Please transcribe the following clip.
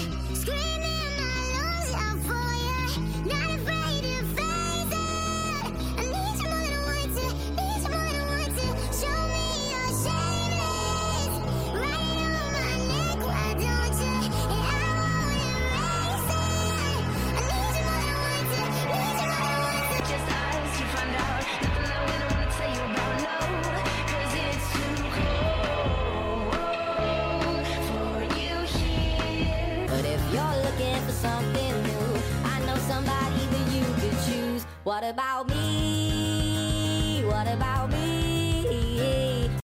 Screaming my lungs out for you, not afraid to face it. I need you more than I want to, need you more than I want to. Show me you're shameless, riding on my neck, why don't you? And I won't erase it. I need you more than I want to, need you more than I want to. Just us to find out, nothing that we don't wanna tell you about, no, 'cause it's too cold for you here. But if you're looking for something new, I know somebody that you could choose. What about me?